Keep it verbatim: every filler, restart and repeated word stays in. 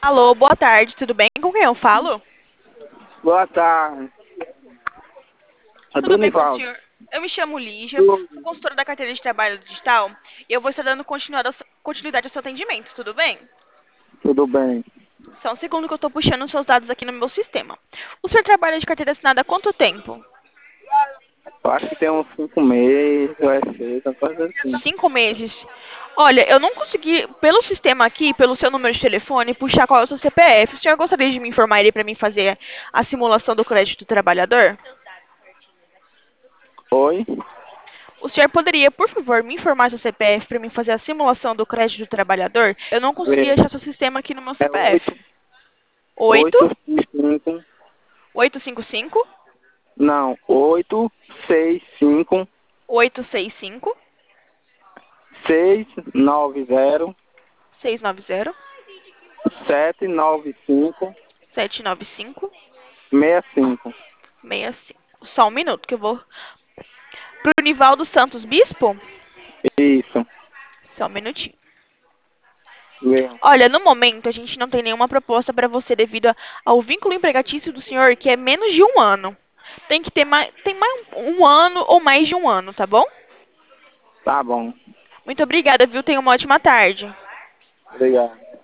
Alô, boa tarde, tudo bem? Com quem eu falo? Boa tarde. É Tudo bem com o Donivaldo. senhor? Eu me chamo Lígia, sou Tudo. consultora da carteira de trabalho digital e eu vou estar dando continuidade ao seu continuidade ao seu atendimento, tudo bem? Tudo bem. Só um segundo que eu estou puxando os seus dados aqui no meu sistema. O senhor trabalha de carteira assinada há quanto tempo? Eu acho que tem uns cinco meses, vai ser, uma coisa assim. Cinco meses. Olha, eu não consegui, pelo sistema aqui, pelo seu número de telefone, puxar qual é o seu C P F. O senhor gostaria de me informar ele para mim fazer a simulação do crédito do trabalhador? Oi? O senhor poderia, por favor, me informar seu C P F para mim fazer a simulação do crédito do trabalhador? Eu não consegui É achar seu sistema aqui no meu é C P F. oito, Oito, oito, cinco, oito cinco cinco, não, oito, seis, cinco, oito seis cinco, seis, nove, zero, seis nove zero, sete, nove, cinco, sete nove cinco, seis, cinco. seis cinco. Só um minuto que eu vou. Pro Nivaldo Santos Bispo? Isso. Só um minutinho. Viu? Olha, no momento a gente não tem nenhuma proposta para você devido a- ao vínculo empregatício do senhor, que é menos de um ano. Tem que ter mais, tem mais um, um ano ou mais de um ano, tá bom? Tá bom. Muito obrigada, viu? Tenha uma ótima tarde. Obrigado.